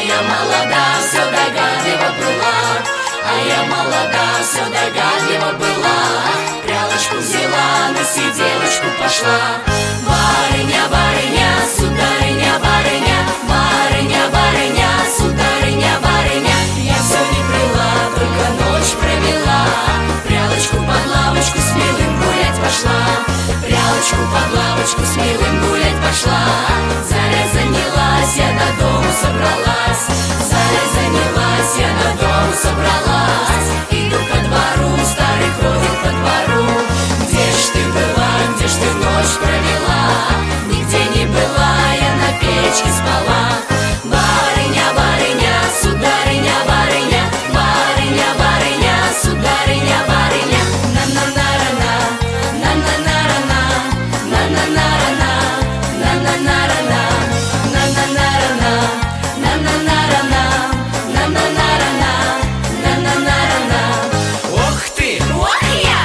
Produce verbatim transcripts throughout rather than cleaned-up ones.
я молода, все догадлива была, а я молода, все догадлива была. Прялочку взяла, на сиделочку пошла. Барыня, барыня, сударыня, барыня, барыня, барыня, сударыня, барыня. Я все не брела, только ночь провела. Прялочку под лавочку с милым гулять пошла. Прялочку под лавочку с милым гулять пошла. Заря занялась, я до дому собралась. Заря занялась, я до дому собралась. Иду ко двору, старый ходит по двору. Где ж ты была, где ж ты ночь провела? Нигде не была, я на печке спала. Барыня, барыня, сударыня, барыня, барыня, барыня, сударыня, барыня. На-на-на-ра-на, на-на-на-ра-на, на-на-на-ра-на, на-на-на-ра-на, на-на-на-ра-на, на-на-на-ра-на, на-на-на-ра-на, на-на-на-ра-на. Ох ты! Ох я!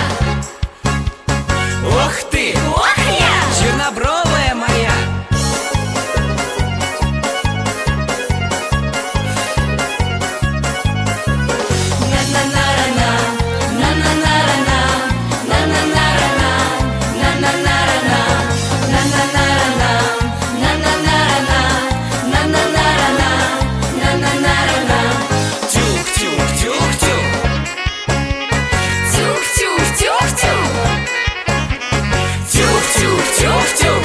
Ох ты! Ох я! Чернобровая моя! На-на-на-ра-на, на-на-на-ра-на, на-на-на-ра-на, на-на-на-ра-на, на-на-на-ра-на, на-на-на-ра-на, на-на-на-ра-на, на-на-на-ра-на. Тюх-тюх-тюх-тюх! Тюх-тюх-тюх-тюх! Тюх-тюх-тюх-тюх!